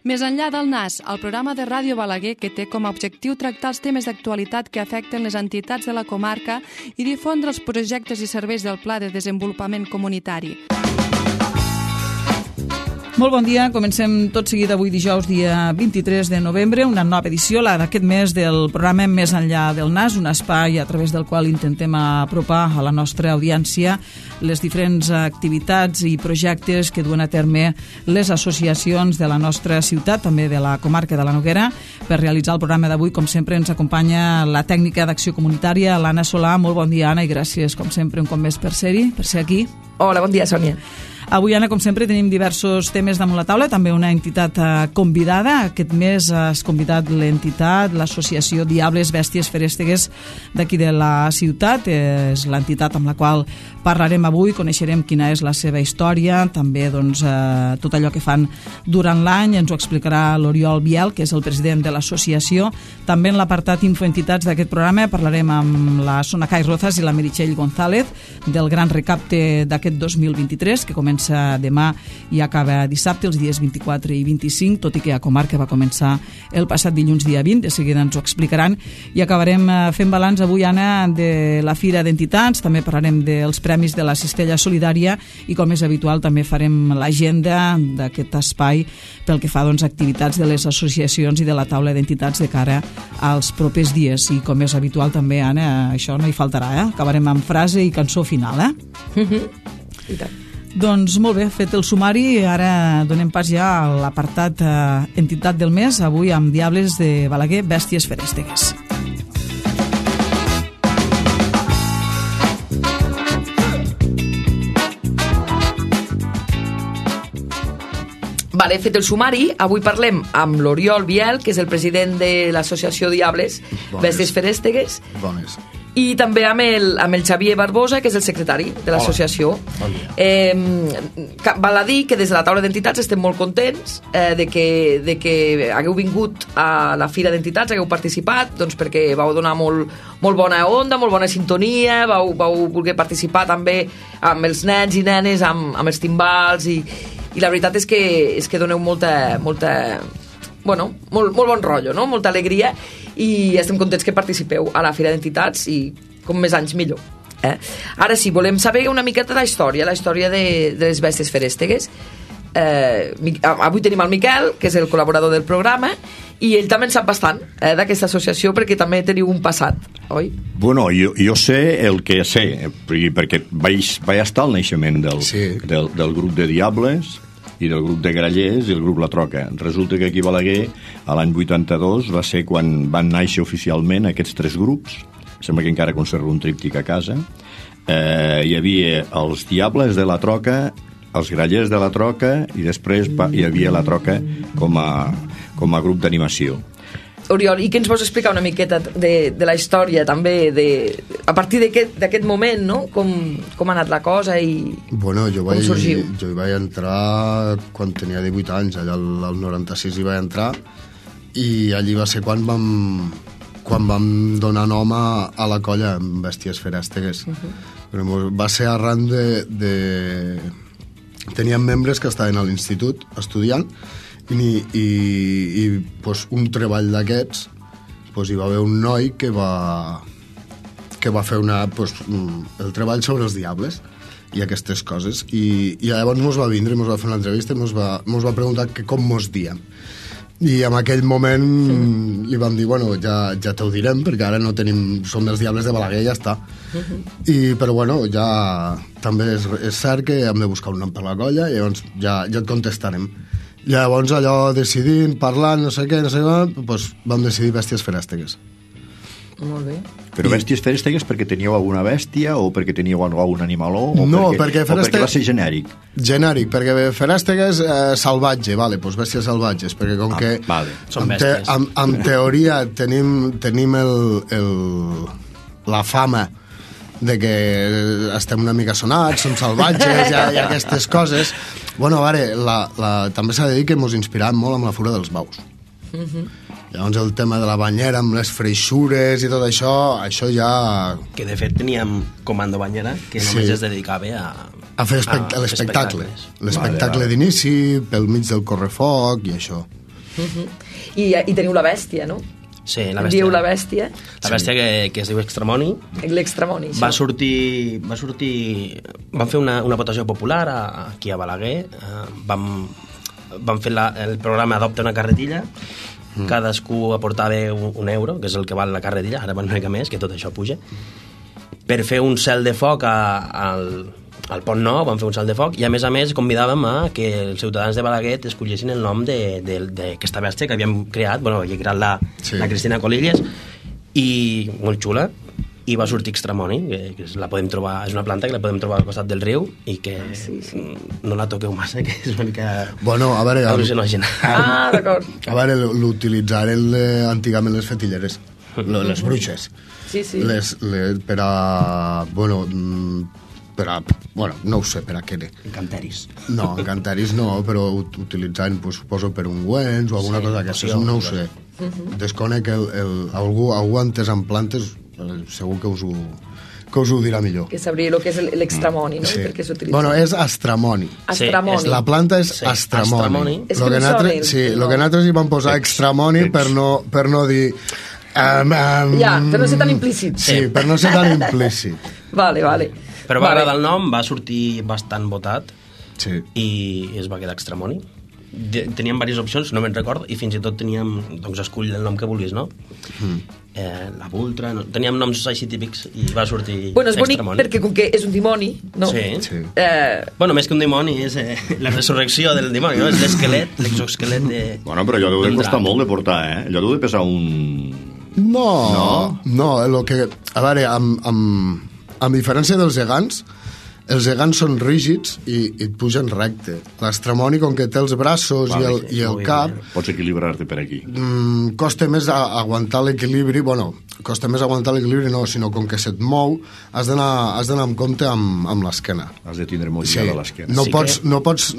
Més enllà del NAS, el programa de Ràdio Balaguer que té com a objectiu tractar els temes d'actualitat que afecten les entitats de la comarca i difondre els projectes i serveis del Pla de Desenvolupament Comunitari. Molt bon dia, comencem tot seguit avui dijous, dia 23 de novembre, una nova edició, la d'aquest mes del programa Més enllà del NAS, un espai a través del qual intentem apropar a la nostra audiència les diferents activitats i projectes que duen a terme les associacions de la nostra ciutat, també de la comarca de la Noguera. Per realitzar el programa d'avui, com sempre, ens acompanya la tècnica d'acció comunitària, l'Anna Solà. Molt bon dia, Anna, i gràcies, com sempre, un cop més per ser-hi, per ser aquí. Hola, bon dia, Sònia. Avui, Anna, com sempre, tenim diversos temes damunt la taula, també una entitat convidada. Aquest mes has convidat l'entitat, l'associació Diables Bèsties Ferèstegues d'aquí de la ciutat. És l'entitat amb la qual parlarem avui, coneixerem quina és la seva història, també tot allò que fan durant l'any. Ens ho explicarà l'Oriol Biel, que és el president de l'associació. També en l'apartat Infoentitats d'aquest programa parlarem amb la Sonacay Rozas i la Meritxell González del gran recapte d'aquest 2023, que comença demà i acaba dissabte, els dies 24 i 25, tot i que a comarca va començar el passat dilluns dia 20, de seguida ens ho explicaran, i acabarem fent balanç avui, Anna, de la Fira d'Entitats, també parlarem dels premis de la Cistella Solidària i, com és habitual, també farem l'agenda d'aquest espai pel que fa a activitats de les associacions i de la taula d'entitats de cara als propers dies, i com és habitual també, Anna, això no hi faltarà, acabarem amb frase i cançó final, I tant. Doncs molt bé, fet el sumari, ara donem pas ja a l'apartat entitat del mes, avui amb Diables de Balaguer, Bèsties Ferèstegues. Vale, fet el sumari, avui parlem amb l'Oriol Biel, que és el president de l'associació Diables Bèsties Ferèstegues. Bones. I també amb el Xavier Barbosa, que és el secretari de l'associació. Val a dir que des de la taula d'entitats estem molt contents de que hagueu vingut a la Fira d'Entitats, hagueu participat, doncs perquè vau donar molt bona onda, molt bona sintonia, vau voler participar també amb els nens i nenes, amb els timbals, i la veritat és que doneu molt bon rotllo, no? Molta alegria, i estem contents que participeu a la Fira d'Entitats, i com més anys millor. Ara sí, volem saber una miqueta la història de les Bèsties Ferèstegues. Avui tenim el Miquel, que és el col·laborador del programa, i ell també en sap bastant d'aquesta associació, perquè també teniu un passat, oi? Bueno, jo sé el que sé, perquè vaig estar al naixement del grup de Diables i del grup de Grallers i el grup La Troca. Resulta que aquí a Balaguer, a l'any 82, va ser quan van néixer oficialment aquests tres grups. Sembla que encara conservo un tríptic a casa. Hi havia els Diables de La Troca, els Grallers de La Troca, i després hi havia La Troca com a grup d'animació. Oriol, i què ens vols explicar una miqueta de la història també, a partir d'aquest moment, no? Com ha anat la cosa i com sorgiu? Jo hi vaig entrar quan tenia 18 anys, allà al 96 hi vaig entrar, i allí va ser quan vam donar nom a la colla Bèsties Ferèstegues. Va ser arran teníem membres que estaven a l'institut estudiant, i un treball d'aquests, hi va haver un noi que va fer el treball sobre els diables i aquestes coses, i llavors mos va vindre, mos va fer una entrevista i mos va preguntar que com mos diem, i en aquell moment li vam dir, bueno, ja t'ho direm, perquè ara no tenim, som els Diables de Balaguer, ja està. Però bueno, ja també és cert que hem de buscar un nom per la colla, i llavors ja et contestarem. Llavors allò decidint, parlant, no sé què, doncs vam decidir Bèsties Ferèstegues. Molt bé. Però Bèsties Ferèstegues perquè teníeu alguna bèstia o perquè teníeu algun animaló? No, perquè perquè va ser genèric? Genèric, perquè Ferèstegues salvatge, vale, doncs bèsties salvatges, perquè com que en teoria tenim la fama de que estem una mica sonats, som salvatges i aquestes coses. Bueno, a veure, també s'ha de dir que ens inspiràvem molt amb la Fura dels Baus. Llavors el tema de la banyera amb les freixures i tot això ja... Que de fet teníem comando banyera que només es dedicava a fer l'espectacle. L'espectacle d'inici, pel mig del correfoc i això. I teniu la bèstia, no? Sí, la En bèstia. dieu la bèstia. La bèstia que es diu Extramoni. L'Extramoni. Va sortir... Vam fer una votació popular aquí a Balaguer. Vam fer el programa Adopta una carretilla. Cadascú aportava un euro, que és el que val la carretilla, ara val una mica més, que tot això puja, per fer un cel de foc al Pont Nou. Vam fer un cel de foc i a més convidàvem a que els ciutadans de Balaguer escollissin el nom d'aquesta bèstia que havíem creat, havia creat la Cristina Colilles, i molt xula, i va sortir Extramoni, que la podem trobar, és una planta que la podem trobar al costat del riu i que no la toqueu massa, que és una mica al·lucinògena. D'acord. A veure, l'utilitzaren antigament les fetilleres, les bruixes. Sí. Per a... no ho sé, per a què era. Encanteris. No, encanteris no, però utilitzant, suposo, per ungüents o alguna cosa d'aquestes, no ho sé. Desconec algú entès en plantes, segur que us ho dirà millor. Que sabria el que és l'Extramoni, no? Per què s'utilitza? Bueno, és astramoni. Astramoni. La planta és astramoni. És que no sona el que nosaltres hi vam posar Extramoni per no dir... per no ser tan implícit. Sí, per no ser tan implícit. Vale. Però va agradar el nom, va sortir bastant votat i es va quedar Extramoni. Teníem diverses opcions, no me'n recordo, i fins i tot teníem, escull el nom que vulguis, no? La Vultra, teníem noms així típics i va sortir Extramoni. Bueno, és bonic perquè com que és un dimoni, no? Sí. Bueno, més que un dimoni és la resurrecció del dimoni, no? És l'esquelet, l'exoesquelet de... Bueno, però allò deu de costar molt de portar, Allò deu de pesar un... No, a veure, amb diferència dels gegants, els gegants són rígids i et pugen recte. L'Astramoni, com que té els braços i el cap... Pots equilibrar-te per aquí. Costa més aguantar l'equilibri, costa més aguantar l'equilibri no, sinó com que se't mou, has d'anar amb compte amb l'esquena. Has de tindre molt lligada l'esquena.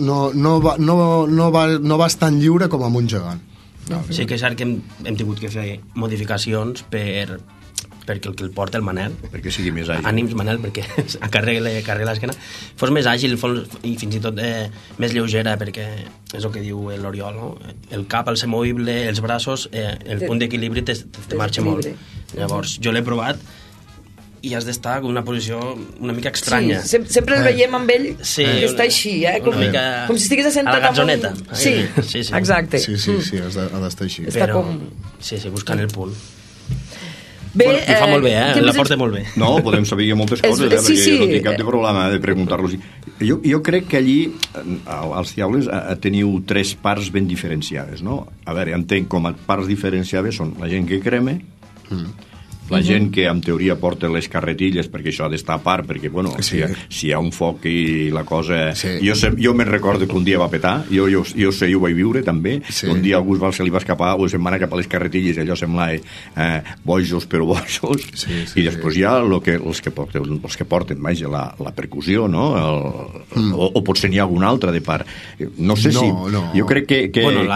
No vas tan lliure com amb un gegant. Sí que és cert que hem tingut que fer modificacions perquè el que el porta el Manel, perquè sigui més àgil, ànims Manel, perquè carrega l'esquena, fos més àgil i fins i tot més lleugera, perquè és el que diu l'Oriol, no? El cap al ser movible, els braços, el punt d'equilibri te marxa molt. Llavors jo l'he provat i has d'estar en una posició una mica estranya. Sí, sempre el veiem amb ell que està així, com si estigués assentat a la gatzoneta. Sí, exacte. Sí, ha d'estar així. Però, buscant el punt. Bé, ho fa molt bé, la porta molt bé. No, podem saber moltes coses, perquè jo no tinc cap de problema de preguntar-los. Jo crec que allí, als Diables, teniu 3 parts ben diferenciades, no? A veure, entenc com a parts diferenciades són la gent que crema, la gent que en teoria porta les carretilles, perquè això ha d'estar a part, perquè si hi ha un foc i la cosa... Jo me'n recordo que un dia va petar, jo sé, jo ho vaig viure també, un dia algú se li va escapar o se'n va anar cap a les carretilles, allò semblava bojos però bojos, i després hi ha els que porten la percussió, no? O potser n'hi ha algun altre de part. No sé si... Jo crec que... Bueno,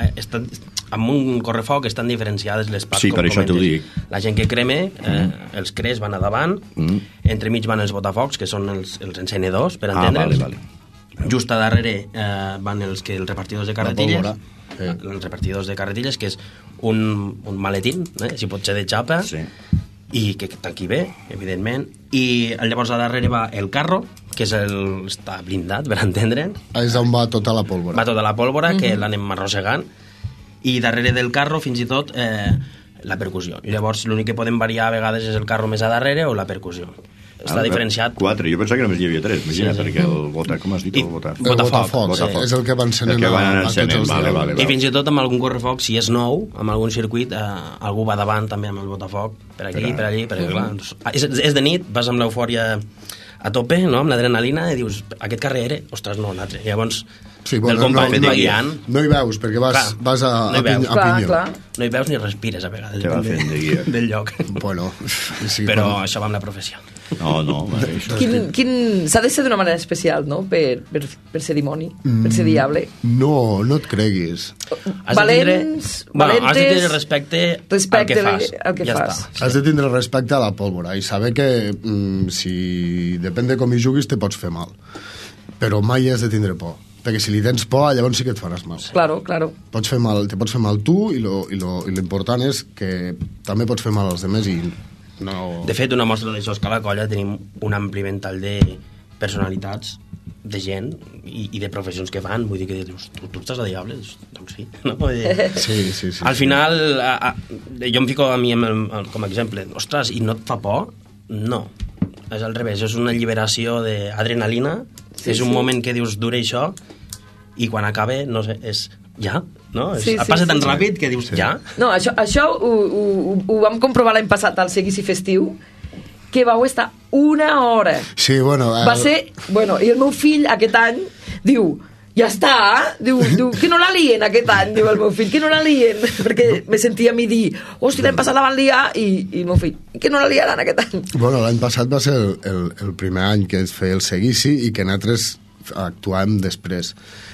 amb un correfoc estan diferenciades les parts. Sí, per això t'ho dic. La gent que crema, els cres van a davant, entremig van els botafocs, que són els encenedors, per entendre'ns. Vale. Just a darrere van els repartidors de carretilles, els repartidors de carretilles, que és un maletín, si pot ser de xapa, i que tanqui bé, evidentment, i llavors a darrere va el carro, que està blindat, per entendre'n. És on va tota la pólvora. Va tota la pólvora, que l'anem arrossegant, i darrere del carro fins i tot la percussió. I llavors l'únic que podem variar a vegades és el carro més a darrere o la percussió. Està diferenciat. 4, jo pensava que només hi havia 3, imagina, perquè el com has dit? El botafoc, és el que van encenent aquests els Diables. I fins i tot amb algun correfoc, si és nou, amb algun circuit, algú va davant també amb el botafoc, per aquí, per allí, perquè clar, és de nit, vas amb l'eufòria a tope, no? Amb l'adrenalina, i dius, aquest carrer era, ostres, no, un altre. Llavors, el company va guiant. No hi veus, perquè vas a pinyó. No hi veus ni respires, a vegades, te va fent de guia del lloc. Bueno, però això va amb la professió. No, s'ha de ser d'una manera especial, no? Per ser dimoni, per ser diable. No et creguis. Valents, has de tenir respecte al que fas. Has de tindre respecte a la pólvora i saber que si depèn de com hi juguis te pots fer mal, però mai has de tindre por, Perquè si li tens por, llavors sí que et faràs mal. Claro. Te pots fer mal tu i l'important és que també pots fer mal als demés i no... De fet, una mostra d'això és que a la colla tenim un ampli ventall de personalitats, de gent i de professions que fan. Vull dir que dius, tu estàs a Diables? Doncs sí. No? Sí. Al final, jo em fico a mi com a exemple. Ostres, i no et fa por? No. És al revés, és una alliberació d'adrenalina. És un moment que dius, dura això, i quan acabe, no sé, és ja, no? Passa tan ràpid que dius, ja? No, això ho vam comprovar l'any passat al Seguici Festiu, que vau estar una hora. Sí, bueno... Va ser... Bueno, i el meu fill aquest any diu, ja està, diu que no la lien aquest any, diu el meu fill, que no la lien, perquè me sentia a mi dir, hosti, l'any passat la van liar, i el meu fill, que no la liaran aquest any. Bueno, l'any passat va ser el primer any que es feia el Seguici i que nosaltres actuàvem després.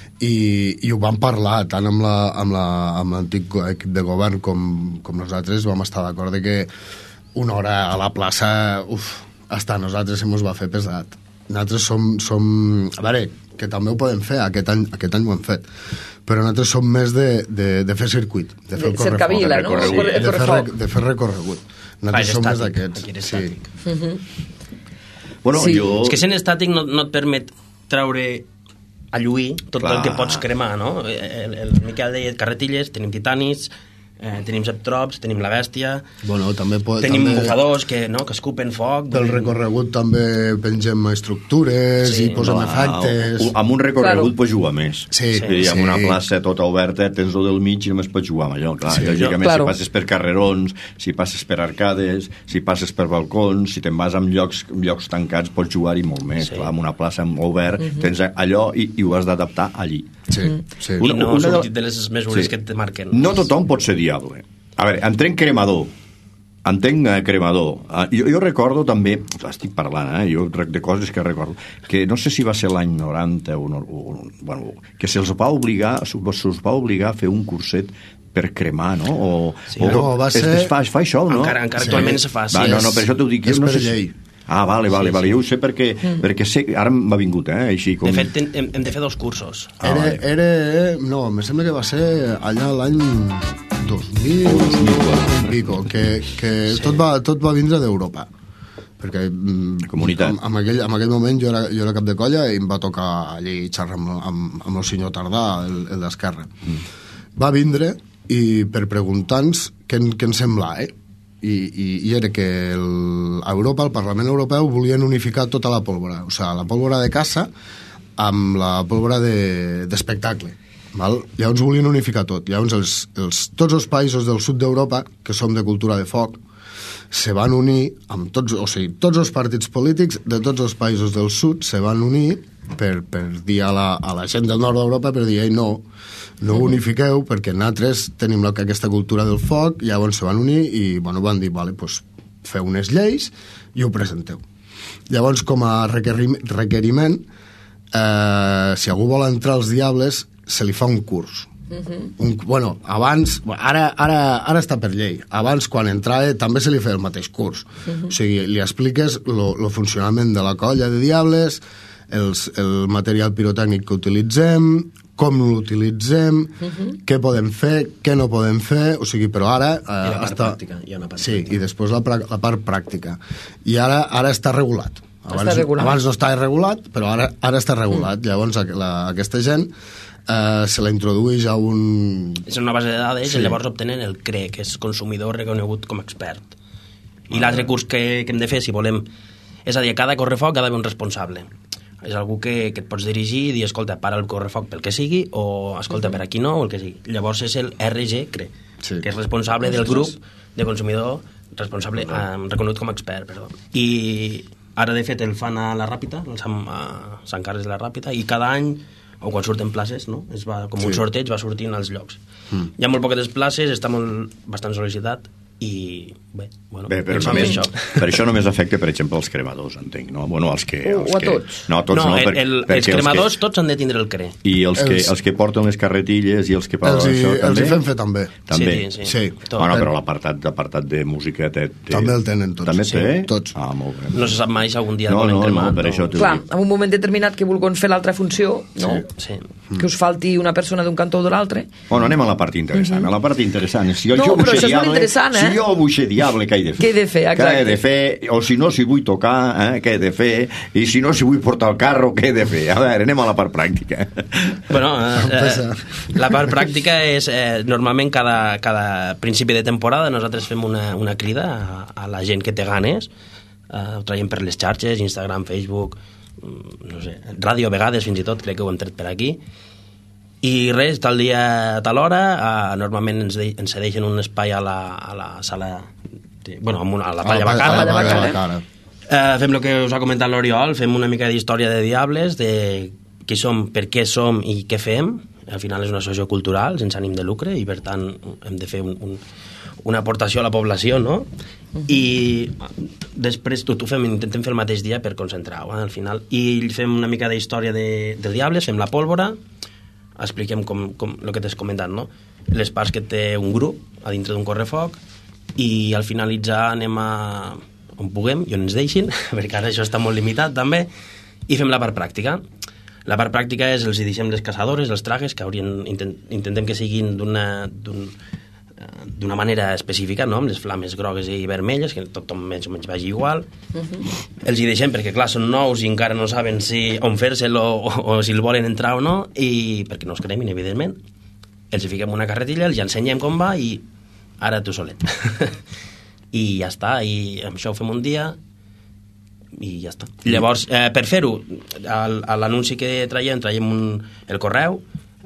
I ho vam parlar tant amb l'antic equip de govern com nosaltres vam estar d'acord de que una hora a la plaça hasta nosaltres se mos va fer pesat. Nosaltres som a veure, que també ho podem fer, aquest any ho hem fet, però nosaltres som més de fer circuit, de fer el cercavila, no? De fer recorregut. Nosaltres som més d'aquests. Sí. Bueno, sí. És que sent estàtic no et permet treure a lluir tot el que pots cremar, no? El Miquel deia carretilles, tenim titanis, tenim septrops, tenim la bèstia, bueno, tenim bufadors que escupen foc. Pel recorregut també pengem estructures i posem efectes. Amb un recorregut pots jugar més. Sí. Amb una plaça tota oberta tens el del mig i només pots jugar amb allò. Lògicament, si passes per carrerons, si passes per arcades, si passes per balcons, si te'n vas amb llocs tancats pots jugar-hi molt més. Clar, amb una plaça obert tens allò i ho has d'adaptar allí. Sí. I no ha sortit de les mesures que et marquen. No tothom pot ser diable. A veure, entenc cremador. Jo recordo també, estic parlant, jo de coses que recordo, que no sé si va ser l'any 90 bueno, que se'ls va obligar a fer un curset per cremar, no? Va ser... Es fa això, no? Encara actualment se fa, sí. No, per això t'ho dic. És per llei. Vale. Jo ho sé perquè sé, ara m'ha vingut, així com... De fet, hem de fer 2 cursos. No, me sembla que va ser allà l'any 2000 i pico, que tot va vindre d'Europa. Perquè comunitat. En aquell moment jo era cap de colla i em va tocar allí xerrar amb el senyor Tardà, el d'Esquerra. Va vindre i per preguntar-nos què ens sembla, i era que a Europa, el Parlament Europeu, volien unificar tota la pólvora, o sigui, la pólvora de caça amb la pólvora d'espectacle. Llavors volien unificar tot. Llavors tots els països del sud d'Europa, que som de cultura de foc, se van unir amb tots els partits polítics de tots els països del sud se van unir per dir a la gent del nord d'Europa per dir, no unifiqueu perquè nosaltres tenim aquesta cultura del foc. Llavors se van unir i van dir, vale, pues, feu unes lleis i ho presenteu. Llavors, com a requeriment, si algú vol entrar als Diables se li fa un curs. Abans, ara està per llei. Abans, quan entrava, també se li feia el mateix curs. O sigui, li expliques el funcionament de la colla de Diables, el material pirotècnic que utilitzem, com l'utilitzem, què podem fer, què no podem fer, o sigui, però ara... I la part pràctica. Sí, i després la part pràctica. I ara està regulat. Abans no estava regulat, però ara està regulat. Llavors, aquesta gent se la introdueix a un... És una base de dades i llavors obtenen el CRE, que és consumidor reconegut com a expert. I l'altre curs que hem de fer, si volem... És a dir, a cada correfoc ha d'haver un responsable. És algú que et pots dirigir i dir, escolta, para el correfoc pel que sigui, o escolta, per aquí no, o el que sigui. Llavors és el RG CRE, que és responsable del grup de consumidor, responsable, reconegut com a expert, perdó. I ara, de fet, el fan a la Ràpita, a Sant Carles de la Ràpita, i cada any, o quan surten places, no? Un sorteig va sortint als llocs. Hi ha molt poques places, està bastant sol·licitat, i bé, bueno, però només, per això només afecta, per exemple, els cremadors, entenc, no? Bueno, els que... O a tots? No, els cremadors tots han de tindre el CRE. I els que porten les carretilles i els que paguen això, també? Els hi fem fer també. Sí. Bueno, però l'apartat de música... També el tenen tots. També té? Tots. Ah, molt bé. No se sap mai si algun dia volen cremar. No, per això t'ho clar, dic. en un moment determinat que vulguin fer l'altra funció, no? Sí. Que us falti una persona d'un cantó o de l'altre. Bueno, anem a la part interessant. A la part interessant. Si jo però això és molt interessant, Si jo vull ser diable, què he de fer? Què he de fer, exacte. Què he de fer? O si no, si vull tocar, què he de fer? I si no, si vull portar el carro, què he de fer? A veure, anem a la part pràctica. Bueno, la part pràctica és, normalment cada principi de temporada nosaltres fem una crida a la gent que té ganes, ho traiem per les xarxes, Instagram, Facebook, no sé, ràdio a vegades fins i tot, crec que ho hem tret per aquí, i res, tal dia, tal hora, normalment ens cedeixen un espai a la sala, a la palla bacana. Fem el que us ha comentat l'Oriol, fem una mica d'història de Diables, de qui som, per què som i què fem. Al final és una associació cultural sense ànim de lucre i per tant hem de fer una aportació a la població, no? I després intentem fer el mateix dia per concentrar-ho, al final. I fem una mica d'història del Diables, fem la pólvora, expliquem com el que t'has comentat, no? Les parts que té un grup a dintre d'un correfoc i al finalitzar anem a on puguem i on ens deixin, perquè ara això està molt limitat també, i fem la part pràctica. La part pràctica és els hi deixem les caçadores, els trajes, que intentem que siguin d'una manera específica, no? Amb les flames grogues i vermelles, que tothom més o menys vagi igual. Els hi deixem perquè, clar, són nous i encara no saben on fer-se'l o si el volen entrar o no, i perquè no es cremin, evidentment. Els hi fiquem una carretilla, els hi ensenyem com va i ara tu solet. I ja està, i amb això ho fem un dia i ja està. Llavors, per fer-ho, a l'anunci que traiem el correu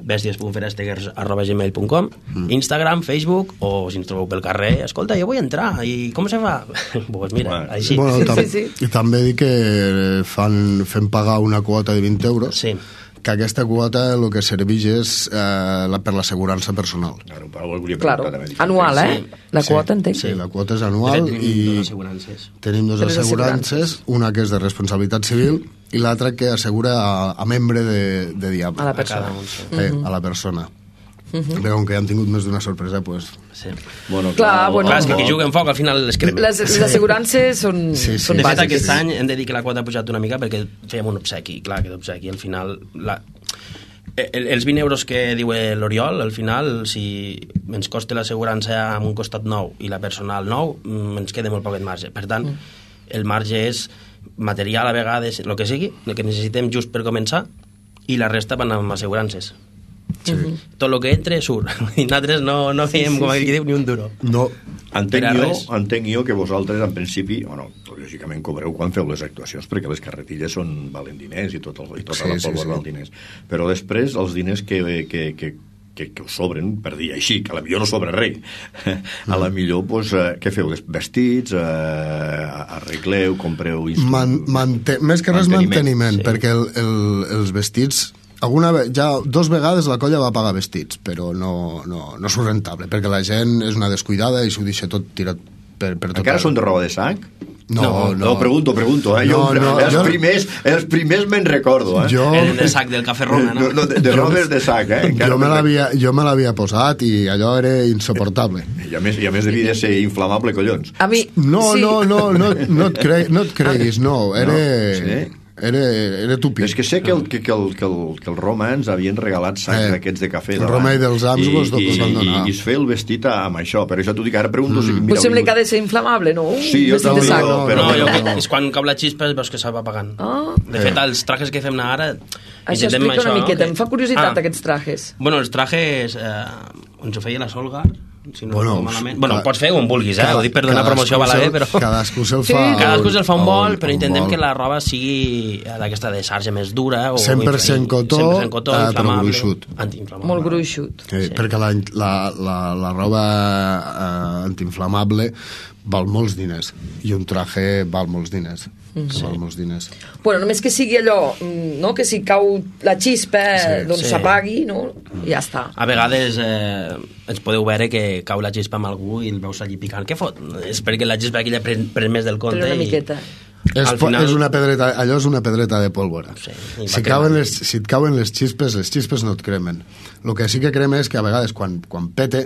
bèsties.ferestegers@gmail.com, Instagram, Facebook, o si ens trobeu pel carrer, escolta, jo vull entrar, i com se fa? Pues mira, així. I també dic que fem pagar una quota de 20 euros, sí, que aquesta quota el que serveix és per l'assegurança personal. Claro, anual, La quota, entenc. Sí, la quota és anual i tenim dues assegurances, una que és de responsabilitat civil i l'altra que assegura a membre de Diable. A la persona. A la persona. Però com que ja han tingut més d'una sorpresa, doncs... Sí. Clar, és que qui juga en foc al final les crema. Les assegurances són de fet, aquest any hem de dir que la quota ha pujat una mica perquè fèiem un obsequi, clar, aquest obsequi al final... Els 20 euros que diu l'Oriol, al final, si ens costa l'assegurança amb un costat nou i la personal nou, ens queda molt poquet marge. Per tant, el marge és material a vegades, el que sigui, el que necessitem just per començar, i la resta van amb assegurances. Sí. Tot el que entre surt i nosaltres no fèiem, com aquí diu, ni un duro. No. Entenc jo que vosaltres en principi, lògicament cobreu quan feu les actuacions, perquè les carretilles valen diners i tota la pólvora val diners, però després els diners que us sobren, per dir així, que a la millor no sobra res, a la millor, què feu? Vestits, arregleu, compreu... Més que res manteniment, perquè els vestits... ja 2 vegades la colla va pagar vestits, però no és rentable, perquè la gent és una descuidada i s'ho deixa tot tirat per tot. Encara són de roba de sac? No, pregunto. Els primers me'n recordo. El de sac del Cafè Roma, no? De robes de sac, Jo me l'havia posat i allò era insoportable. I a més devia ser inflamable, collons. A mi... No et creguis, no. Era tupí. És que sé que els romans havien regalat sacs d'aquests de cafè. El Roma i dels Ams els van donar. I es feia el vestit amb això, per això t'ho dic, ara pregunto si... Pues sembla que ha de ser inflamable, no? Sí, jo també. És quan cau la xispa veus que se va apagant. De fet, els trajes que fem ara... Això explica una miqueta, em fa curiositat aquests trajes. Bueno, els trajes ens ho feia la Solgar, si no malament. Bueno, pots fer on vulguis, ho dic per donar promoció a Balaguer, però... Cadascú se'l fa... Cadascú se'l fa un vol, però intentem que la roba sigui d'aquesta de sarja més dura... 100% cotó, però gruixut. Molt gruixut. Perquè la roba antiinflamable val molts diners, i un traje val molts diners. Val molts diners. Bueno, només que sigui allò, no? Que si cau la xispa, doncs s'apagui, no? I ja està. A vegades ens podeu veure que cau la xispa amb algú i el veus allí picant. Què fot? És perquè la xispa aquella pren més del compte. Però una miqueta. És una pedreta, allò és una pedreta de pólvora. Sí, si et cauen les xispes no et cremen. El que sí que crema és que a vegades quan pete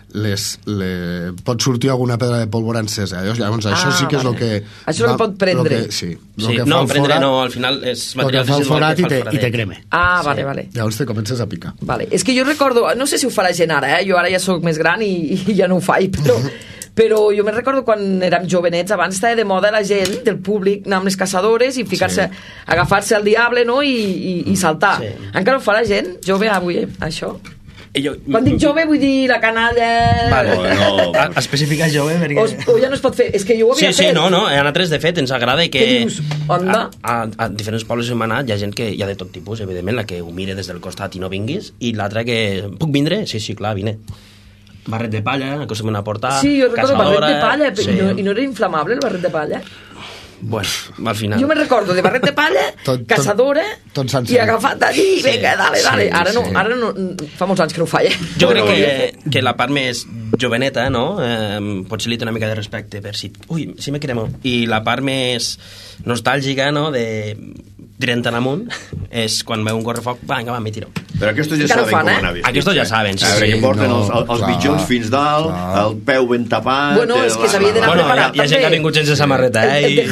pot sortir alguna pedra de pólvora encesa. Llavors això sí que és el que... Això no pot prendre. No, prendre no, al final és material forat i te creme. Vale. Llavors te comences a picar. Vale. És que jo recordo, no sé si ho fa la gent ara, jo ara ja sóc més gran i ja no ho faig, però jo me'n recordo quan érem jovenets, abans estava de moda la gent del públic anar amb les caçadores i ficar-se, agafar-se al diable, no? I saltar. Encara ho fa la gent jove avui, això? Quan dic jove vull dir la canalla... Especificar jove perquè... O ja no es pot fer, és que jo ho havia fet. Sí, no, a nosaltres de fet ens agrada que... Què dius? Onda? A diferents pobles on hem anat hi ha gent que hi ha de tot tipus, evidentment, la que ho mire des del costat i no vinguis, i l'altra que... Puc vindre? Sí, clar, vine. Barret de palla, acostumem a portar... Sí, jo recordo barret de palla, i no era inflamable el barret de palla? Bueno, al final... Jo me'n recordo de barret de palla, caçadora, i agafat d'allí, vinga, dale. Ara no, fa molts anys que no ho faig. Jo crec que la part més joveneta, no? Potser li té una mica de respecte per si... Ui, si me cremo. I la part més nostàlgica, no?, de tirant en amunt, és quan veu un correfoc, vinga, m'hi tiro. Però aquests ja saben com anar vestits. Aquests ja saben, sí. Que porten els mitjons fins dalt, el peu ben tapat... Bueno, és que s'havia d'anar preparat, també. Hi ha gent que ha vingut sense samarreta,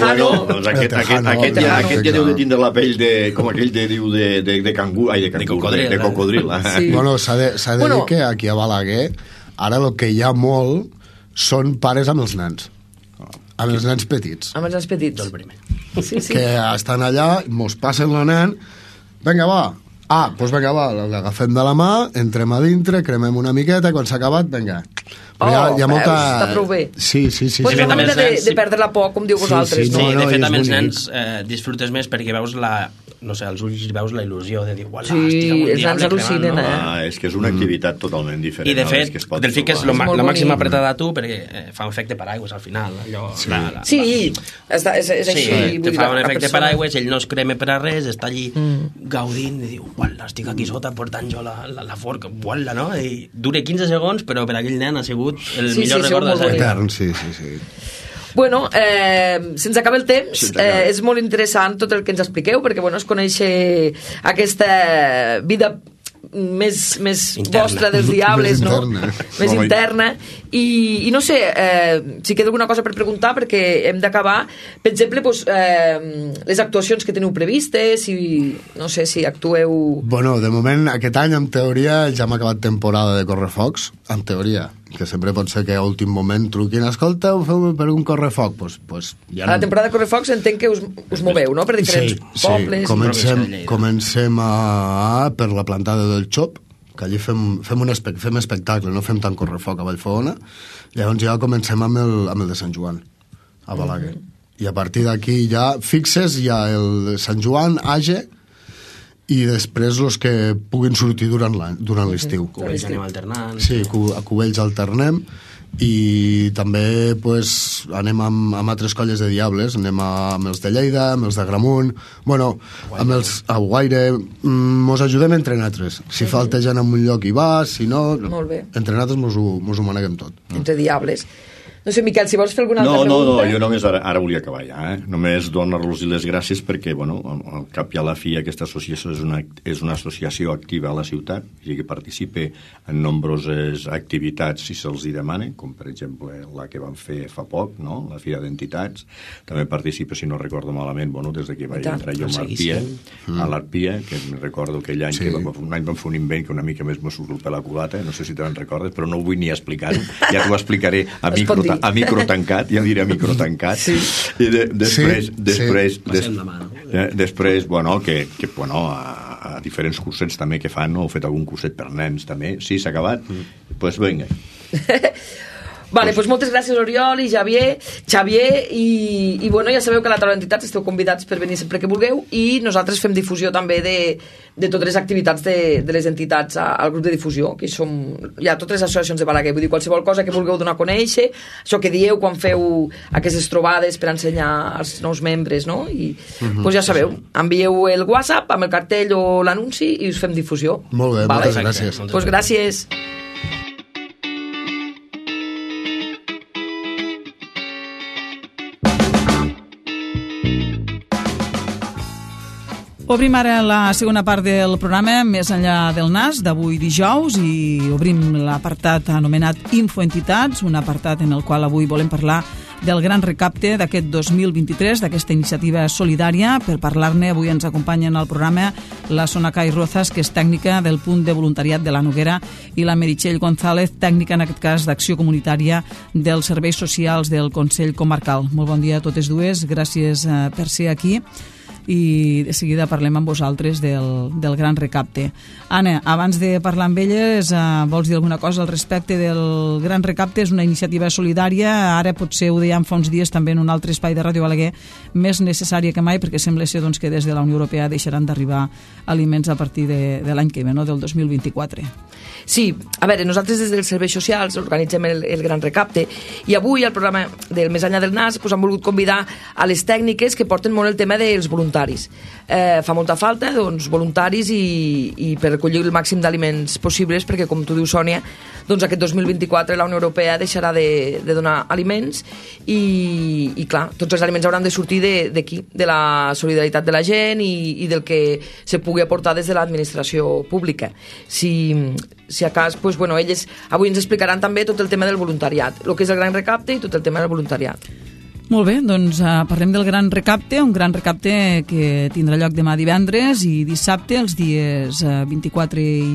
Aquest ja deu de tindre la pell de... com aquell diu de cangur... Ai, de cocodril. Bueno, s'ha de dir que aquí a Balaguer ara el que hi ha molt són pares amb els nens. Amb els nens petits. Amb els nens petits. El primer. Sí. Que estan allà, mos passen la nen, vinga, va, doncs vinga, va, l'agafem de la mà, entrem a dintre, cremem una miqueta, quan s'ha acabat, vinga. Hi ha molta... Està prou bé. Sí. Pues no manera de perdre la por, com diu vosaltres. Sí, de fet, amb els nens disfrutes més perquè veus als ulls veus la il·lusió de dir, uala, els nens al·lucinen, És que és una activitat totalment diferent. I de fet, te'l fiques la màxima apretada a tu perquè fa un efecte paraigües al final. Sí, és així. Te fa un efecte paraigües, ell no es crema per a res, està allí gaudint i diu, uala, estic aquí sota portant jo la forca, uala, no? I dura 15 segons, però per aquell nen ha sigut el millor record de la seva vida. Sí. Bueno, se'ns acaba el temps. És molt interessant tot el que ens expliqueu, perquè es coneix aquesta vida més vostra dels diables, no? Més interna. I no sé, si queda alguna cosa per preguntar, perquè hem d'acabar. Per exemple, les actuacions que teniu previstes, no sé si actueu... Bueno, de moment, aquest any, en teoria, ja hem acabat temporada de correfocs, en teoria, que sempre pot ser que a últim moment truquin, escolta, ho feu per un correfoc, pues ja no... A la temporada de correfocs entenc que us moveu, no?, per diferents pobles. Sí, comencem per la plantada del Xop, que allí fem espectacle, no fem tant correfoc a Vallfogona, llavors ja comencem amb el de Sant Joan, a Balaguer. I a partir d'aquí ja fixes, ja el Sant Joan, Age, i després els que puguin sortir durant l'estiu. Cubells anem alternant. Sí, a Cubells alternem, i també anem amb altres colles de diables, anem amb els de Lleida, amb els de Gramunt, amb els a Guaire, mos ajudem entre nosaltres. Si falta gent en un lloc hi va, si no, entre nosaltres mos ho maneguem tot. Entre diables. No sé, Miquel, si vols fer alguna altra pregunta... No, jo només ara volia acabar ja, Només donar-los les gràcies perquè, al cap i a la fi aquesta associació és una associació activa a la ciutat, i que participa en nombroses activitats si se'ls hi demana, com per exemple la que vam fer fa poc, no?, la Fira d'Entitats. També participa, si no recordo malament, des que vaig entrar jo a l'Arpia, que em recordo aquell any que un any vam fer un invent que una mica més m'ho surt per la culata, no sé si te'n recordes, però no ho vull ni explicar-ho, ja t'ho explicaré a micro tancat, ja diré a micro tancat. I després a diferents cursets també que fan, heu fet algun curset per nens també, sí, s'ha acabat, doncs vinga. Vale, doncs moltes gràcies, Oriol i Xavier, i bueno, ja sabeu que a la taula d'entitats esteu convidats per venir sempre que vulgueu, i nosaltres fem difusió també de totes les activitats de les entitats al grup de difusió, que hi ha totes les associacions de Balaguer, vull dir, qualsevol cosa que vulgueu donar a conèixer, això que dieu quan feu aquestes trobades per ensenyar als nous membres, no? I doncs ja sabeu, envieu el WhatsApp amb el cartell o l'anunci i us fem difusió. Molt bé, moltes gràcies. Doncs gràcies. Obrim ara la segona part del programa Més enllà del nas, d'avui dijous, i obrim l'apartat anomenat Infoentitats, un apartat en el qual avui volem parlar del gran recapte d'aquest 2023, d'aquesta iniciativa solidària. Per parlar-ne, avui ens acompanyen al programa la Sonacay Rozas, que és tècnica del punt de voluntariat de la Noguera, i la Meritxell González, tècnica, en aquest cas, d'acció comunitària dels serveis socials del Consell Comarcal. Molt bon dia a totes dues, gràcies per ser aquí. I de seguida parlem amb vosaltres del gran recapte. Anna, abans de parlar amb elles, vols dir alguna cosa al respecte del gran recapte? És una iniciativa solidària, ara potser ho dèiem fa uns dies també en un altre espai de Ràdio Balaguer, més necessària que mai, perquè sembla ser que des de la Unió Europea deixaran d'arribar aliments a partir de l'any que ve, no? Del 2024. Sí, a veure, nosaltres des dels serveis socials organitzem el gran recapte, i avui al programa del Més enllà del nas hem volgut convidar a les tècniques que porten molt el tema dels voluntaris. Fa molta falta, doncs, voluntaris i per recollir el màxim d'aliments possibles, perquè, com tu dius, Sònia, doncs aquest 2024 la Unió Europea deixarà de donar aliments i clar, tots els aliments hauran de sortir d'aquí, de la solidaritat de la gent i del que se pugui aportar des de l'administració pública. Si a cas, doncs, bueno, elles avui ens explicaran també tot el tema del voluntariat, el que és el gran recapte i tot el tema del voluntariat. Molt bé, doncs parlem del gran recapte, un gran recapte que tindrà lloc demà divendres i dissabte, els dies 24 i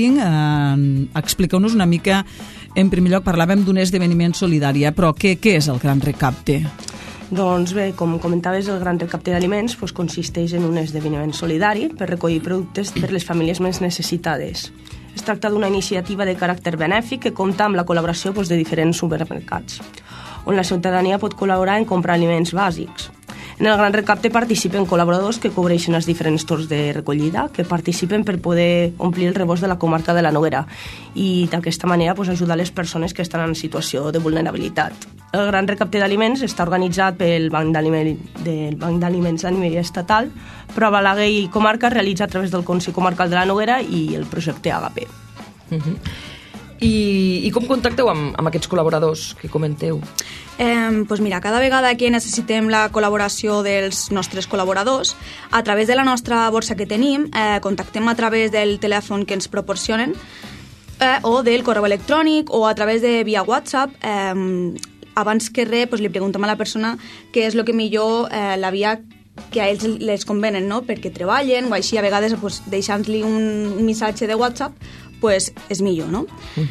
25. Expliqueu-nos una mica, en primer lloc parlàvem d'un esdeveniment solidari, però què és el gran recapte? Doncs bé, com comentaves, el gran recapte d'aliments consisteix en un esdeveniment solidari per recollir productes per les famílies més necessitades. Es tracta d'una iniciativa de caràcter benèfic que compta amb la col·laboració de diferents supermercats, on la ciutadania pot col·laborar en comprar aliments bàsics. En el gran recapte participen col·laboradors que cobreixen els diferents torns de recollida, que participen per poder omplir el rebost de la comarca de la Noguera i d'aquesta manera ajudar les persones que estan en situació de vulnerabilitat. El gran recapte d'aliments està organitzat pel Banc d'Aliments a nivell estatal, però Balaguer i comarca realitza a través del Consell Comarcal de la Noguera i el projecte Agape. I com contacteu amb aquests col·laboradors que comenteu? Pues mira, cada vegada que necessitem la col·laboració dels nostres col·laboradors, a través de la nostra borsa que tenim, contactem a través del telèfon que ens proporcionen o del correu electrònic o a través de via WhatsApp. Abans que res, li preguntem a la persona què és el que millor la via que a ells les convenen, no? Perquè treballen o així, a vegades deixant-li un missatge de WhatsApp és millor, no?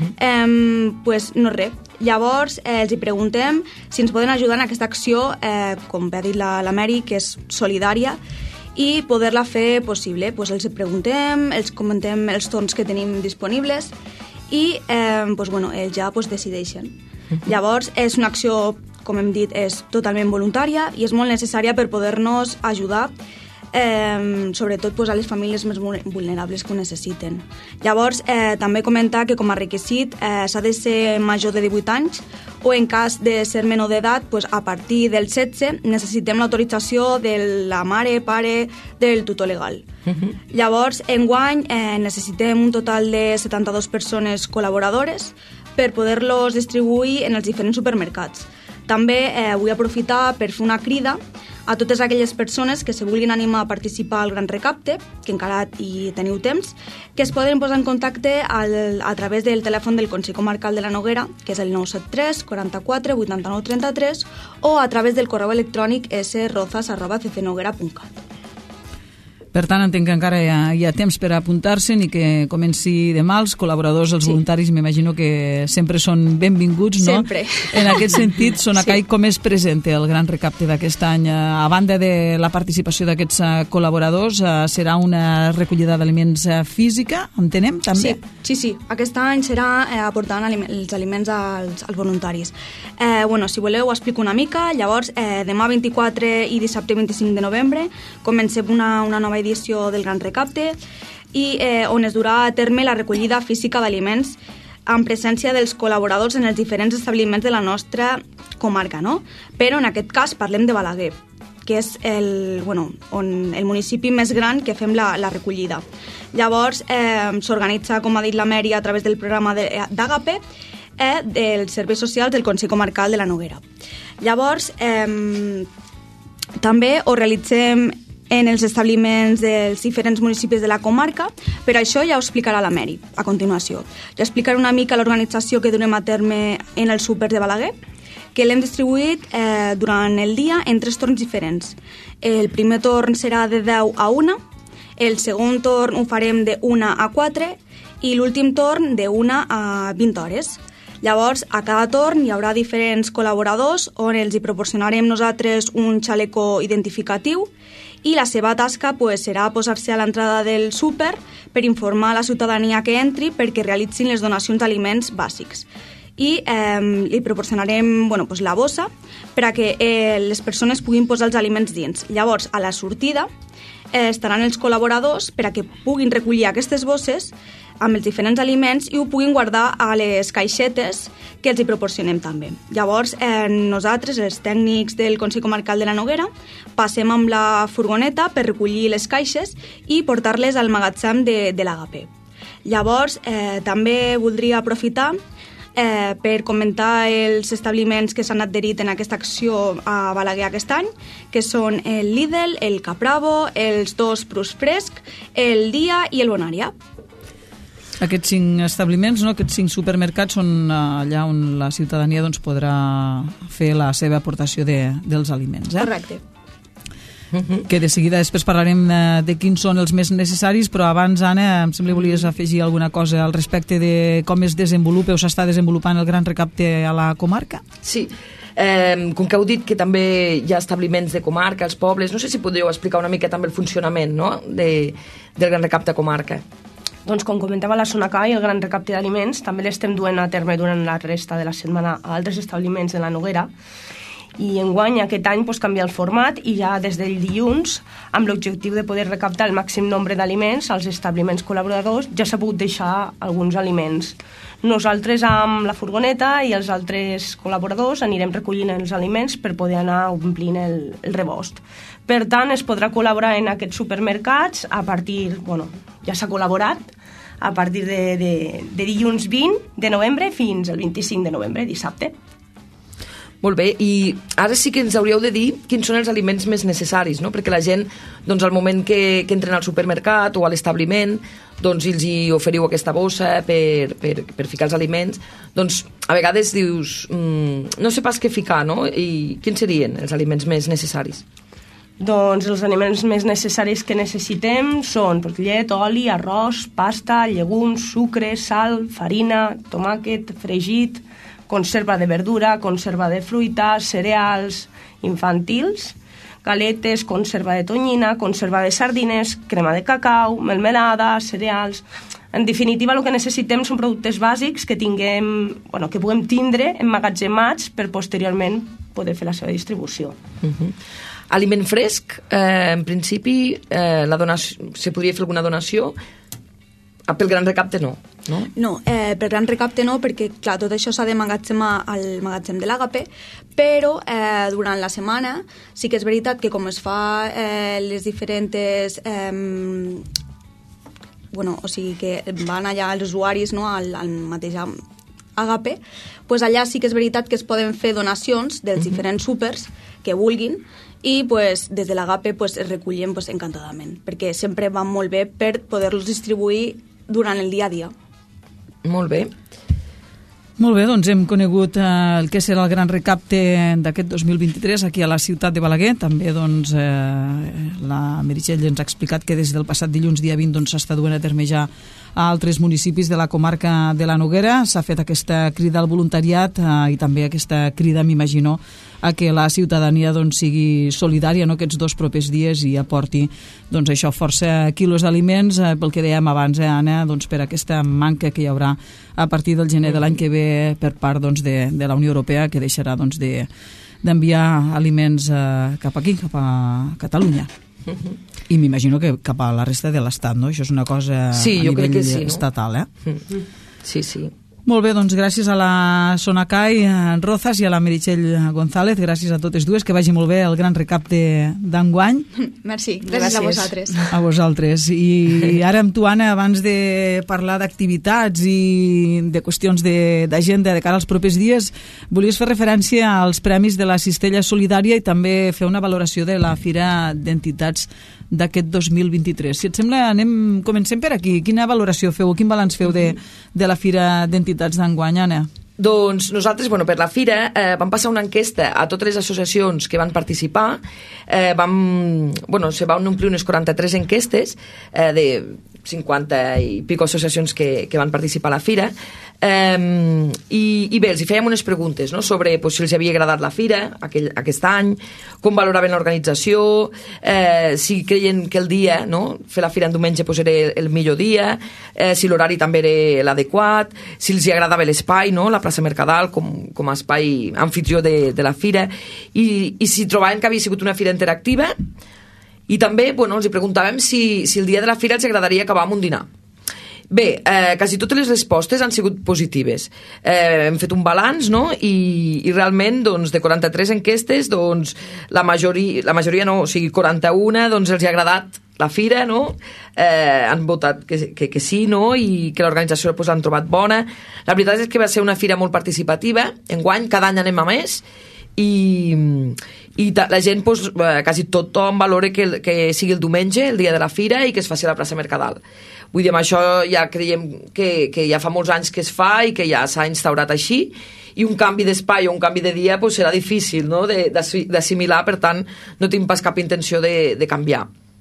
No res. Llavors els hi preguntem si ens poden ajudar en aquesta acció, com ha dit la Mary, que és solidària, i poder-la fer possible. Els preguntem, els comentem els torns que tenim disponibles i ells ja decideixen. Llavors és una acció, com hem dit, és totalment voluntària i és molt necessària per poder-nos ajudar, sobretot a les famílies més vulnerables que ho necessiten. Llavors, també comentar que com a requisit s'ha de ser major de 18 anys o en cas de ser menor d'edat, a partir del 16 necessitem l'autorització de la mare, pare, del tutor legal. Llavors, enguany necessitem un total de 72 persones col·laboradores per poder-los distribuir en els diferents supermercats. També vull aprofitar per fer una crida a totes aquelles persones que se vulguin animar a participar al gran recapte, que encara hi teniu temps, que es poden posar en contacte a través del telèfon del Consell Comarcal de la Noguera, que és el 973 44 89 33, o a través del correu electrònic srozas@ccnoguera.cat. Per tant, entenc que encara hi ha temps per apuntar-se ni que comenci demà. Els col·laboradors, els voluntaris, m'imagino que sempre són benvinguts, no? Sempre. En aquest sentit, Sonacai, com es presenta el gran recapte d'aquest any? A banda de la participació d'aquests col·laboradors, serà una recollida d'aliments física, entenem, també? Sí. Aquest any serà aportant els aliments als voluntaris. Si voleu, ho explico una mica. Llavors, demà 24 i dissabte 25 de novembre comencem una nova edició del Gran Recapte i on es durà a terme la recollida física d'aliments en presència dels col·laboradors en els diferents establiments de la nostra comarca, no? Però en aquest cas parlem de Balaguer, que és el municipi més gran que fem la recollida. Llavors s'organitza, com ha dit la Mary, a través del programa d'Àgape dels serveis socials del Consell Comarcal de la Noguera. Llavors també ho realitzem en els establiments dels diferents municipis de la comarca, però això ja ho explicarà la Mary a continuació. Ja explicaré una mica l'organització que durem a terme en el súper de Balaguer, que l'hem distribuït durant el dia en 3 torns diferents. El primer torn serà de 10 a 1, el segon torn ho farem de 1 a 4 i l'últim torn de 1 a 20 hores. Llavors, a cada torn hi haurà diferents col·laboradors on els hi proporcionarem nosaltres un xaleco identificatiu i la seva tasca serà posar-se a l'entrada del súper per informar a la ciutadania que entri perquè realitzin les donacions d'aliments bàsics. I li proporcionarem la bossa per a que les persones puguin posar els aliments dins. Llavors, a la sortida, estaran els col·laboradors per a que puguin recollir aquestes bosses amb els diferents aliments i ho puguin guardar a les caixetes que els hi proporcionem també. Llavors, nosaltres, els tècnics del Consell Comarcal de la Noguera, passem amb la furgoneta per recollir les caixes i portar-les al magatzem de l'Àgape. Llavors, també voldria aprofitar per comentar els establiments que s'han adherit en aquesta acció a Balaguer aquest any, que són el Lidl, el Capravo, els 2 Prus Fresc, el Dia i el Bonària. Aquests 5 establiments, aquests 5 supermercats són allà on la ciutadania podrà fer la seva aportació dels aliments. Correcte. Que de seguida després parlarem de quins són els més necessaris, però abans, Anna, em sembla que volies afegir alguna cosa al respecte de com es desenvolupa o s'està desenvolupant el Gran Recapte a la comarca? Sí, com que heu dit que també hi ha establiments de comarca, als pobles, no sé si podríeu explicar una mica també el funcionament del Gran Recapte a comarca. Doncs com comentava la Sonacai, el Gran Recapte d'aliments també l'estem duent a terme durant la resta de la setmana a altres establiments de la Noguera i enguany aquest any canvia el format i ja des del dilluns, amb l'objectiu de poder recaptar el màxim nombre d'aliments als establiments col·laboradors, ja s'ha pogut deixar alguns aliments. Nosaltres amb la furgoneta i els altres col·laboradors anirem recollint els aliments per poder anar omplint el rebost. Per tant, es podrà col·laborar en aquests supermercats a partir, ja s'ha col·laborat, a partir de dilluns 20 de novembre fins al 25 de novembre, dissabte. Molt bé, i ara sí que ens hauríeu de dir quins són els aliments més necessaris, no? Perquè la gent, al moment que entren al supermercat o a l'establiment, els hi oferiu aquesta bossa per ficar els aliments, a vegades dius, no sé pas què ficar, no? I quins serien els aliments més necessaris? Doncs els aliments més necessaris que necessitem són llet, oli, arròs, pasta, llegums, sucre, sal, farina, tomàquet, fregit, conserva de verdura, conserva de fruita, cereals infantils, galetes, conserva de tonyina, conserva de sardines, crema de cacau, melmelada, cereals... En definitiva, el que necessitem són productes bàsics que puguem tindre emmagatzemats per posteriorment poder fer la seva distribució. Aliment fresc, en principi, se podria fer alguna donació? Pel Gran Recapte no? No, pel Gran Recapte no, perquè clar, tot això s'ha d'emmagatzemar al magatzem de l'Àgape, però durant la setmana sí que és veritat que com es fa les diferents... o sigui que van allà els usuaris al mateix Àgape, allà sí que és veritat que es poden fer donacions dels diferents súpers que vulguin i des de l'Àgape es recullen encantadament, perquè sempre van molt bé per poder-los distribuir durant el dia a dia. Molt bé. Molt bé, doncs hem conegut el que serà el gran recapte d'aquest 2023 aquí a la ciutat de Balaguer. També doncs, la Meritxell ens ha explicat que des del passat dilluns dia 20 doncs, s'està duent a terme ja a altres municipis de la comarca de la Noguera. S'ha fet aquesta crida al voluntariat i també aquesta crida, m'imagino, a que la ciutadania doncs, sigui solidària, no?, aquests 2 propers dies i aporti doncs, això, força quilos d'aliments, pel que dèiem abans, Anna, doncs, per aquesta manca que hi haurà a partir del gener de l'any que ve per part doncs, de la Unió Europea, que deixarà doncs, d'enviar aliments cap aquí, cap a Catalunya. I m'imagino que cap a la resta de l'Estat, no? Això és una cosa a nivell estatal, Sí, sí. Molt bé, doncs gràcies a la Sonacay Rozas i a la Meritxell González, gràcies a totes dues, que vagi molt bé el gran recapte d'enguany. Merci, gràcies a vosaltres. A vosaltres. I ara amb tu, Anna, abans de parlar d'activitats i de qüestions d'agenda de cara als propers dies, volies fer referència als premis de la Cistella Solidària i també fer una valoració de la Fira d'Entitats d'aquest 2023. Si et sembla, comencem per aquí. Quina valoració feu, quin balanç feu de la Fira d'Entitats d'enguany, Anna? Doncs nosaltres, per la Fira, vam passar una enquesta a totes les associacions que van participar. Se van omplir unes 43 enquestes de 50 i pico associacions que van participar a la Fira. I bé, els hi fèiem unes preguntes, no?, sobre si els havia agradat la Fira aquest any, com valoraven l'organització, si creien que el dia, no?, fer la Fira en diumenge era el millor dia, si l'horari també era l'adequat, si els hi agradava l'espai, no?, la plaça Mercadal com a espai anfitrió de la Fira, i si trobaven que havia sigut una Fira interactiva. I també els hi preguntàvem si el dia de la Fira els agradaria acabar amb un dinar. Bé, quasi totes les respostes han sigut positives. Hem fet un balanç, no?, i realment, de 43 enquestes, la majoria no, o sigui, 41, els hi ha agradat la Fira, no?, han votat que sí, no?, i que l'organització l'han trobat bona. La veritat és que va ser una Fira molt participativa. Enguany, cada any anem a més, i la gent, quasi tothom valora que sigui el diumenge, el dia de la Fira, i que es faci a la plaça Mercadal. Vull dir, amb això ja creiem que ja fa molts anys que es fa i que ja s'ha instaurat així, i un canvi d'espai o un canvi de dia serà difícil, no?, d'assimilar, per tant no tinc pas cap intenció de canviar.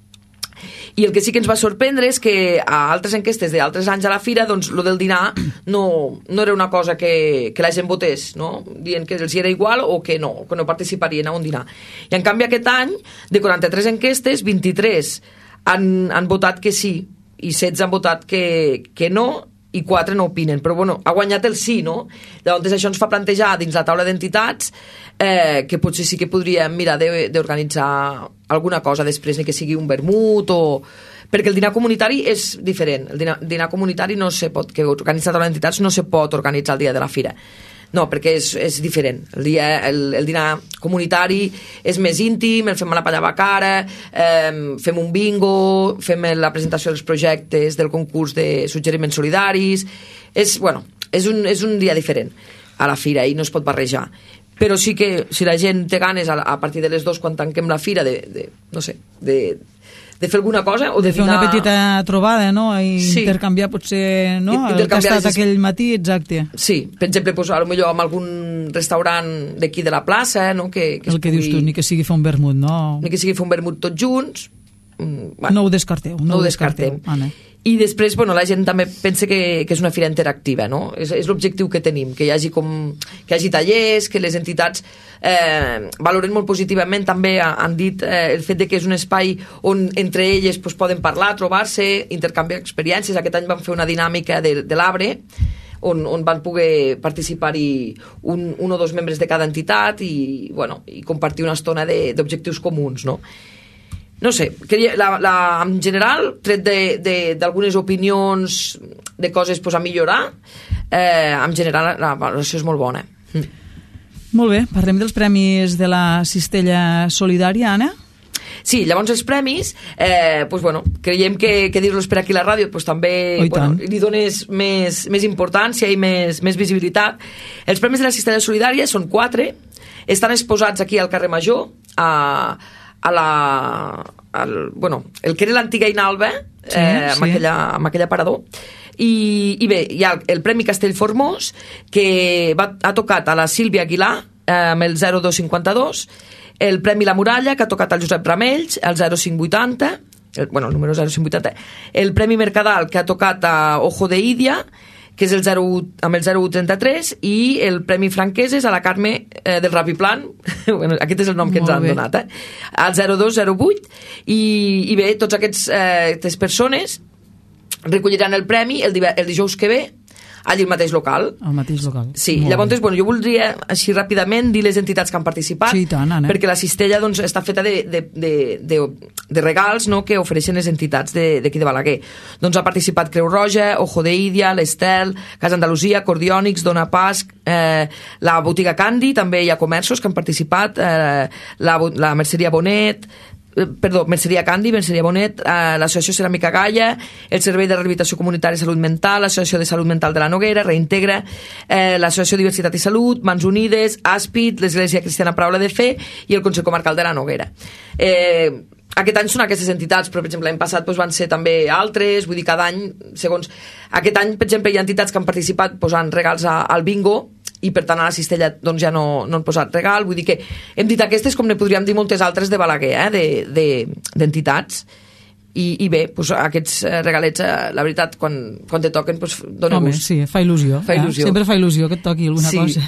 I el que sí que ens va sorprendre és que a altres enquestes d'altres anys a la Fira, lo del dinar no era una cosa que la gent votés, no?, dient que els era igual o que no participarien a un dinar. I en canvi aquest any, de 43 enquestes, 23 han votat que sí, i 16 han votat que no, i 4 no opinen, però ha guanyat el sí, no? Llavors això ens fa plantejar dins la taula d'entitats que potser sí que podríem mirar d'organitzar alguna cosa després, ni que sigui un vermut perquè el dinar comunitari és diferent. El dinar comunitari que organitza la taula d'entitats no se pot organitzar el dia de la Fira. No, perquè és diferent. El dinar comunitari és més íntim, el fem a la Palla Bacara, fem un bingo, fem la presentació dels projectes del concurs de suggeriments solidaris. És un dia diferent a la Fira i no es pot barrejar. Però sí que si la gent té ganes a partir de les 2 quan tanquem la Fira de fer alguna cosa o de fer una petita trobada, no?, i intercanviar potser, no?, el que ha estat aquell matí, exacte. Sí, per exemple, potser amb algun restaurant d'aquí de la plaça, no?, el que dius tu, ni que sigui fer un vermut, no? Ni que sigui fer un vermut tots junts. No ho descarteu. No ho descartem. I després, la gent també pensa que és una fira interactiva, no? És l'objectiu que tenim, que hi hagi tallers, que les entitats valoren molt positivament, també han dit el fet de que és un espai on entre elles poden parlar, trobar-se, intercanviar experiències. Aquest any vam fer una dinàmica de l'Arbre, on van poder participar-hi un o dos membres de cada entitat i compartir una estona d'objectius comuns, no? No sé, en general, tret d'algunes opinions de coses a millorar, en general la valoració és molt bona. Molt bé, parlem dels premis de la Cistella Solidària, Anna? Sí, llavors els premis, creiem que dir-los per aquí a la ràdio també li dones més importància i més visibilitat. Els premis de la Cistella Solidària són 4, estan exposats aquí al carrer Major, el que era l'antiga Inalba, amb aquell aparador, I bé, hi ha el Premi Castellformós, que ha tocat a la Sílvia Aguilar amb el 0252, el Premi La Muralla, que ha tocat al Josep Ramells, el 0580, el número 0580, el Premi Mercadal, que ha tocat a Ojo de Idia, que és amb el 0133, i el Premi Franqueses a la Carme del Rapiplan, aquest és el nom que ens han donat, al 0208, i bé, tots aquestes persones recolliran el premi el dijous que ve allí al mateix local. Al mateix local. Sí, llavors, jo voldria així ràpidament dir les entitats que han participat, sí, tant, perquè la cistella està feta de regals, no?, que ofereixen les entitats d'aquí de Balaguer. Doncs ha participat Creu Roja, Ojo de Idia, l'Estel, Casa Andalusia, Cordiònics, Dona Pas, la botiga Candy, també hi ha comerços que han participat, la Merceria Bonet, Merceria Candy, Merceria Bonet, l'Associació Ceràmica Gaia, el Servei de Rehabilitació Comunitària i Salut Mental, l'Associació de Salut Mental de la Noguera, Reintegra, l'Associació Diversitat i Salut, Mans Unides, Àspid, l'Església Cristiana Paraula de Fe i el Consell Comarcal de la Noguera. Aquest any són aquestes entitats, però per exemple l'any passat van ser també altres, vull dir, cada any, segons... Aquest any, per exemple, hi ha entitats que han participat posant regals al bingo, i per tant a la cistella doncs ja no han posat regal, vull dir que hem dit aquestes com ne podríem dir moltes altres de Balaguer, d'entitats, i bé, doncs aquests regalets, la veritat, quan te toquen, doncs dona gust. Sí, fa il·lusió. Sempre fa il·lusió que et toqui alguna cosa.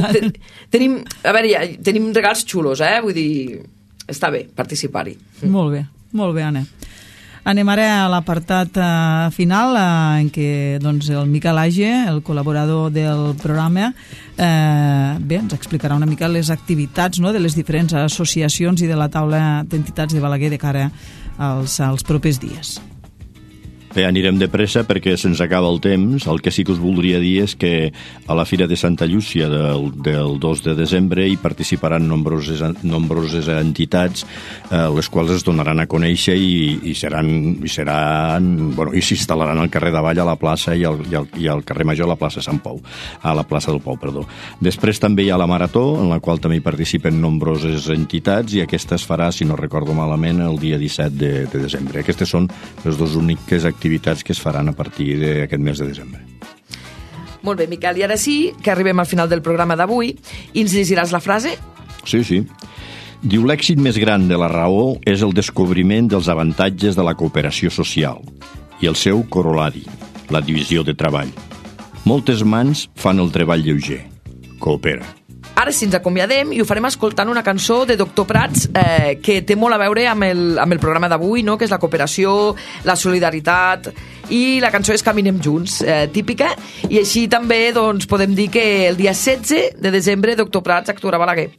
Tenim regals xulos, vull dir, està bé participar-hi. Molt bé, Anna. Anem ara a l'apartat final en què el Miquel Age, el col·laborador del programa, ens explicarà una mica les activitats de les diferents associacions i de la taula d'entitats de Balaguer de cara als propers dies. Bé, anirem de pressa perquè se'ns acaba el temps. El que sí que us voldria dir és que a la Fira de Santa Llúcia del 2 de desembre hi participaran nombroses entitats, les quals es donaran a conèixer i s'instal·laran al carrer Davall a la plaça i al carrer Major a la plaça Sant Pau, a la plaça del Pou, perdó. Després també hi ha la Marató, en la qual també hi participen nombroses entitats, i aquesta es farà, si no recordo malament, el dia 17 de desembre. Aquestes són les dues úniques activitats que es faran a partir d'aquest mes de desembre. Molt bé, Miquel, i ara sí que arribem al final del programa d'avui, i ens llegiràs la frase? Sí. Diu: l'èxit més gran de la raó és el descobriment dels avantatges de la cooperació social i el seu corolari, la divisió de treball. Moltes mans fan el treball lleuger. Coopera. Ara sí ens acomiadem i ho farem escoltant una cançó de Doctor Prats que té molt a veure amb el programa d'avui, no?, que és la cooperació, la solidaritat, i la cançó és Caminem Junts, típica, i així també podem dir que el dia 16 de desembre Doctor Prats actuarà a Balaguer.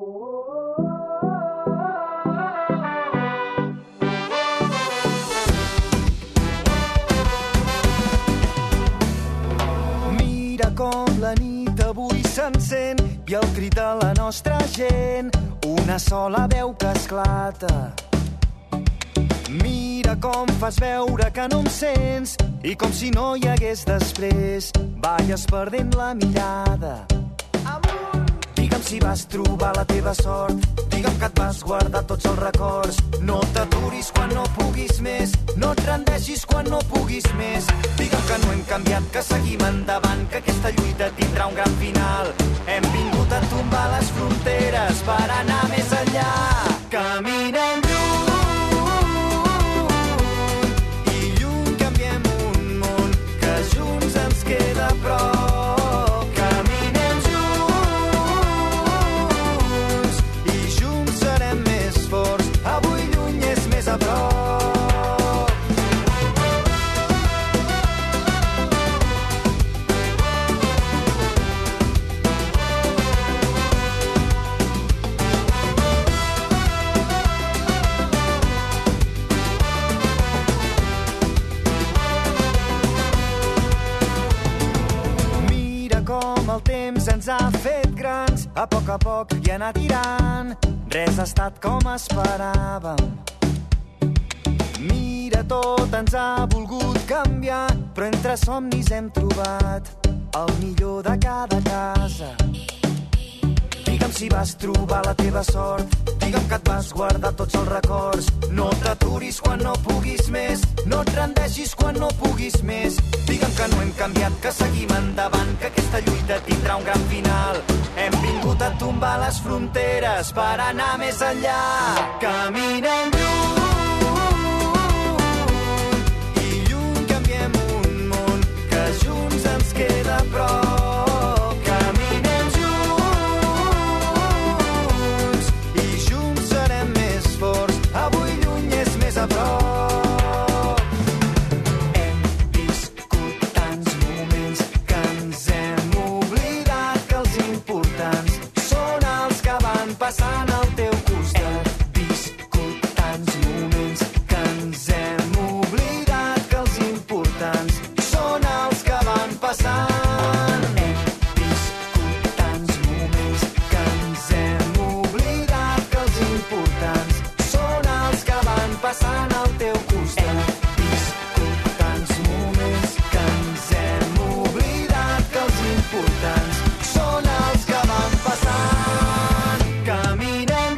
Mira com la nit avui s'encén i el crit de la nostra gent, una sola veu que esclata. Mira com fas veure que no em sents i com si no hi hagués després, balles perdent la mirada. Digue'm si vas trobar la teva sort, digue'm que et vas guardar tots els records. No t'aturis quan no puguis més, no et rendeixis quan no puguis més. Digue'm que no hem canviat, que seguim endavant, que aquesta lluita tindrà un gran final. Hem vingut a tombar les fronteres per anar més enllà. Caminem lluny i lluny canviem un món que junts ens queda a prop. El temps ens ha fet grans, a poc i anar tirant. Res ha estat com esperàvem. Mira, tot ens ha volgut canviar, però entre somnis hem trobat el millor de cada casa. Digue'm si vas trobar la teva sort, digue'm que et vas guardar tots els records. No t'aturis quan no puguis més, no et rendeixis quan no puguis més. Digue'm que no hem canviat, que seguim endavant, que aquesta lluita tindrà un gran final. Hem vingut a tombar les fronteres per anar més enllà. Caminem lluny i lluny canviem un món que junts ens queda a prop. Caminem junts i junts serem més forts. Avui lluny és més a prop. Hem viscut tants moments que ens hem oblidat que els importants són els que van passant al teu costat. Viscut tants moments que ens hem oblidat que els importants són els que van passant. Hem viscut tants moments que ens hem oblidat que els importants són els que van passant al teu costat. Viscut tants moments que ens hem oblidat que els importants són els que van passant. Caminem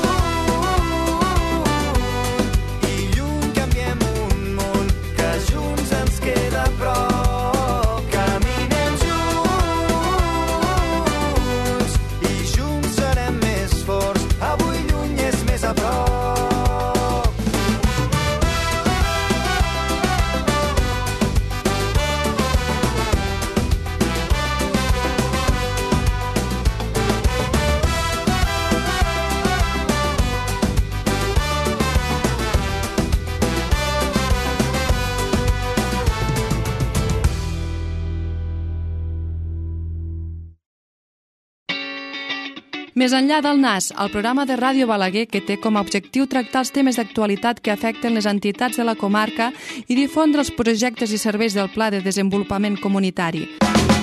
lluny i lluny canviem un món que junts ens queda a prop. Caminem junts i junts serem més forts. Avui lluny és més a prop. Més enllà del NAS, el programa de Ràdio Balaguer que té com a objectiu tractar els temes d'actualitat que afecten les entitats de la comarca i difondre els projectes i serveis del Pla de Desenvolupament Comunitari.